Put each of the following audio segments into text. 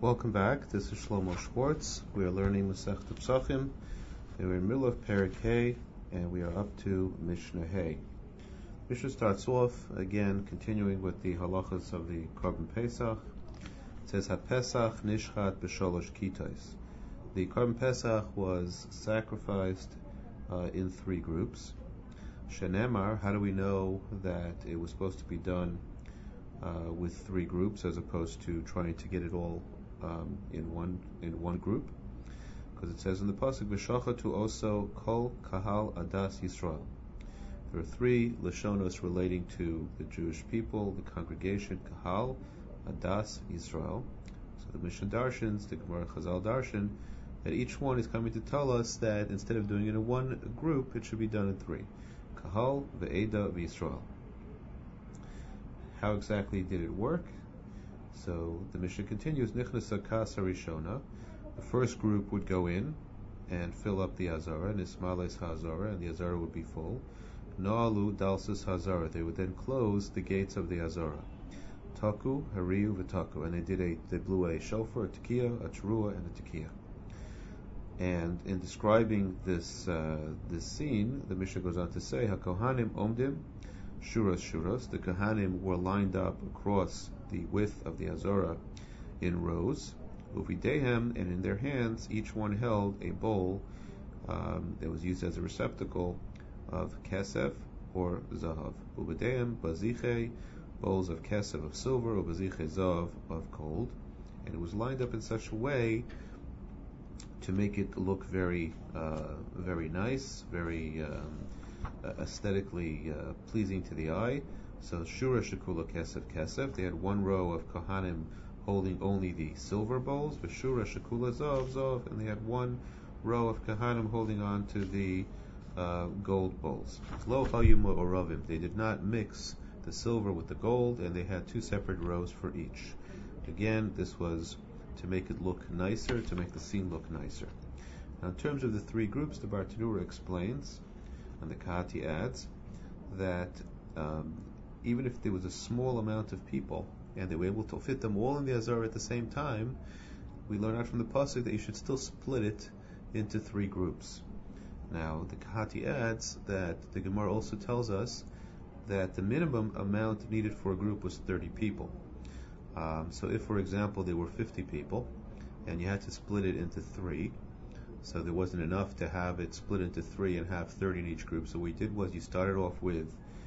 Welcome back. This is Shlomo Schwartz. We are learning Masechet Pesachim, and we're in the middle of Perek Hey, and we are up to Mishnah Hey. Mishnah starts off again, continuing with the halachas of the Korban Pesach. It says HaPesach Nishchat B'Sholosh Kitos. The Korban Pesach was sacrificed in three groups. Shenemar, how do we know that it was supposed to be done with three groups as opposed to trying to get it all in one group? Because it says in the pasuk, "V'shachatu also kol kahal adas Yisrael." There are three lashonos relating to the Jewish people, the congregation, kahal adas Yisrael. So the Mishnah darshans, the Gemara Chazal darshan, that each one is coming to tell us that instead of doing it in one group, it should be done in three. Kahal ve'eda v'Yisrael. How exactly did it work? So the Mishnah continues, Nichnasa Kasa Rishona. The first group would go in and fill up the Azara, Nismales Hazara, and the Azara would be full. Noalu Dalsis Hazara. They would then close the gates of the Azara. Taku, Hariu, V'taku. And they blew a shofar, a tekiah, a teruah, and a tekiah. And in describing this scene, the Mishnah goes on to say, HaKohanim Omdim, Shuras. The Kohanim were lined up across the width of the Azara in rows. Uvidehem, and in their hands, each one held a bowl that was used as a receptacle of kesef or zahav. Uvidehem baziche, bowls of kesef of silver, or baziche zahav of gold. And it was lined up in such a way to make it look very nice, very aesthetically pleasing to the eye. So Shura Shekula Kesef. They had one row of Kohanim holding only the silver bowls, but Shura Shekula Zav, and they had one row of Kohanim holding on to the gold bowls. Lo Hayum Oravim. They did not mix the silver with the gold, and they had two separate rows for each. Again, this was to make it look nicer, to make the scene look nicer. Now, in terms of the three groups, the Bartenura explains, and the Kahati adds, that even if there was a small amount of people and they were able to fit them all in the Azara at the same time, we learn out from the pasuk that you should still split it into three groups. Now, the Kahati adds that the Gemara also tells us that the minimum amount needed for a group was 30 people. So if, for example, there were 50 people and you had to split it into three, so there wasn't enough to have it split into three and have 30 in each group. So what you did was you started off with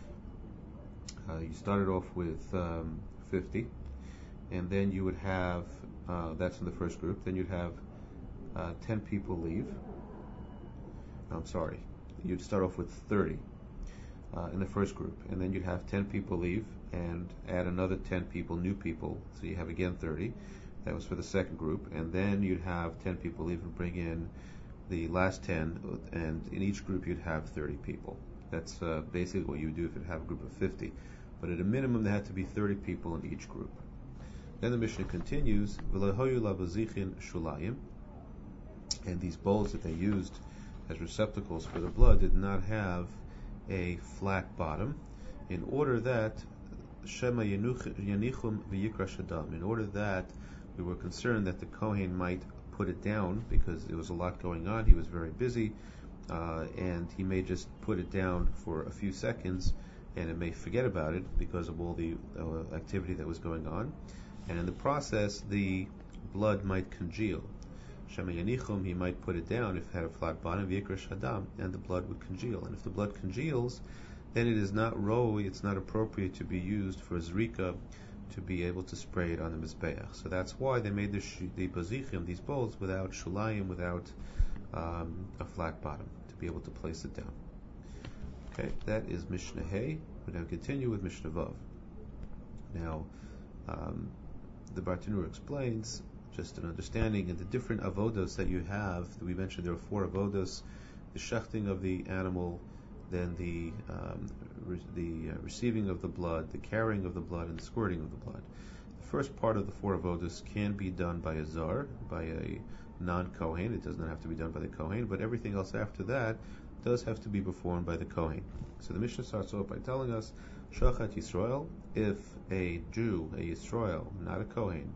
50, and then you would have that's in the first group. Then you'd have 10 people leave. You'd start off with 30 in the first group, and then you'd have 10 people leave and add another 10 people, new people. So you have again 30. That was for the second group, and then you'd have 10 people leave and bring in the last 10, and in each group you'd have 30 people. That's basically what you would do if you'd have a group of 50. But at a minimum, there had to be 30 people in each group. Then the Mishnah continues, V'lehoyu labazichin shulayim, and these bowls that they used as receptacles for the blood did not have a flat bottom, in order that Shema Yanichum v'Yikra Shadam, in order that we were concerned that the Kohen might put it down because there was a lot going on. He was very busy, and he may just put it down for a few seconds, and it may forget about it because of all the activity that was going on. And in the process, the blood might congeal. Shema Yanichum, he might put it down if it had a flat bottom, v'Yikra Shadam, and the blood would congeal. And if the blood congeals, then it is not it's not appropriate to be used for zrika, to be able to spray it on the Mizbeach. So that's why they made the bazichim, these bowls, without shulayim, without a flat bottom, to be able to place it down. Okay, that is Mishnah Hey. We now continue with Mishnah Vav. Now, the Bartenura explains, just an understanding of the different avodos that you have. We mentioned there are 4 avodos: the shechting of the animal, then the receiving of the blood, the carrying of the blood, and the squirting of the blood. The first part of the 4 avodos can be done by a zar, by a non-Kohen. It does not have to be done by the Kohen, but everything else after that does have to be performed by the Kohen. So the Mishnah starts off by telling us, Shachat Yisrael, if a Jew, a Yisrael, not a Kohen,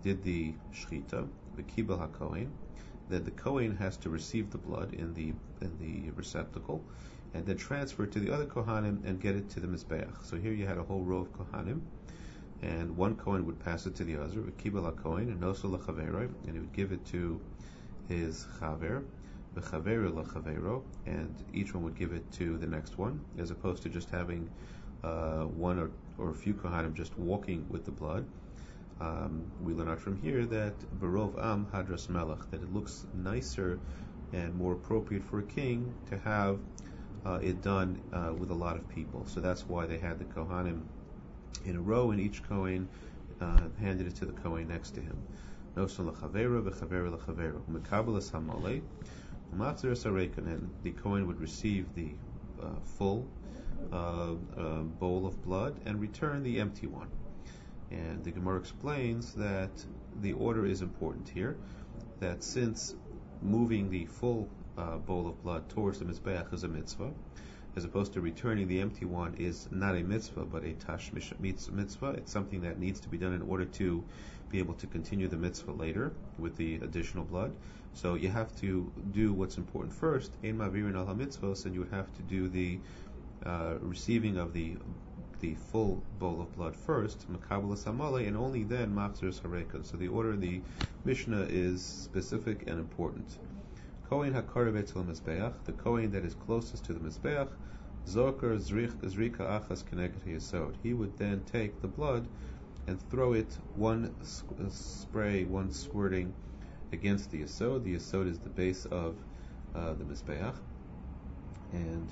did the shchita, the kibel hakohen, then the kohen has to receive the blood in the receptacle, and then transfer it to the other kohanim and get it to the mizbeach. So here you had a whole row of kohanim, and one kohen would pass it to the other, kibel hakohen, and noso lachaveroi, and he would give it to his chaver, v'chaveru lachavero, and each one would give it to the next one, as opposed to just having one or a few kohanim just walking with the blood. We learn out from here that Barov Am Hadras Melech, that it looks nicer and more appropriate for a king to have it done with a lot of people. So that's why they had the Kohanim in a row, and each Kohen handed it to the Kohen next to him. Noson l'chavera v'chavera l'chavera. Mekabelas hamole, u'machzer sarekan, and the Kohen would receive the full bowl of blood and return the empty one. And the Gemara explains that the order is important here, that since moving the full bowl of blood towards the Mizbeach is a mitzvah, as opposed to returning the empty one is not a mitzvah, but a tashmish mitzvah. It's something that needs to be done in order to be able to continue the mitzvah later with the additional blood. So you have to do what's important first, ein mavirin al ha-mitzvos, and you would have to do the receiving of the full bowl of blood first, mekabelas hamale, and only then machzer sarekan. So the order in the Mishnah is specific and important. Kohen hakarev etzel mizbeach, the Kohen that is closest to the mizbeach, zoker zrika achas keneged yesod. He would then take the blood and throw it one squirting against the yesod. The yesod is the base of the mizbeach, and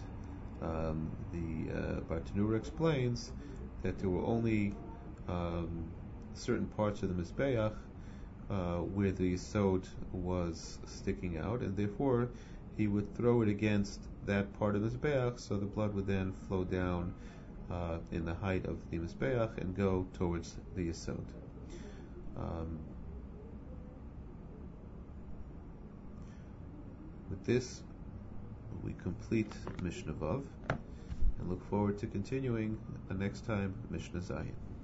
the Bartanura explains that there were only certain parts of the Mizbeach where the Yesod was sticking out, and therefore he would throw it against that part of the Mizbeach, so the blood would then flow down in the height of the Mizbeach and go towards the Yesod. With this, we complete Mishnah Vav and look forward to continuing the next time Mishnah Zayin.